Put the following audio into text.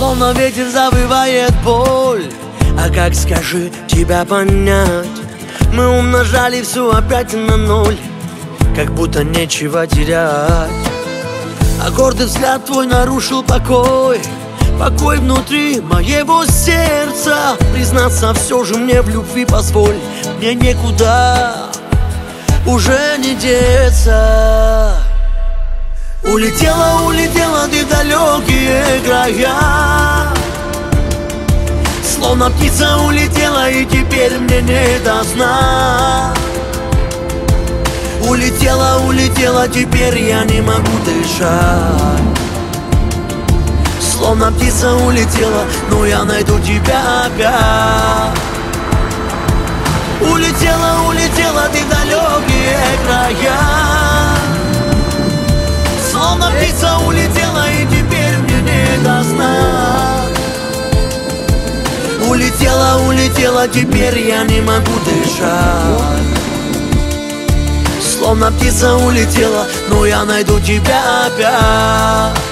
Словно ветер завывает боль. А как, скажи, тебя понять? Мы умножали все опять на ноль, как будто нечего терять. А гордый взгляд твой нарушил покой, покой внутри моего сердца. Признаться все же мне в любви позволь, мне некуда уже не деться. Улетела, улетела ты в далекие края, словно птица улетела, и теперь мне не до сна. Улетела, улетела, теперь я не могу дышать. Словно птица улетела, но я найду тебя опять. Улетела, улетела ты в далекие края, словно птица улетела, и теперь мне не до сна. Улетела, улетела, теперь я не могу дышать. Словно птица улетела, но я найду тебя опять.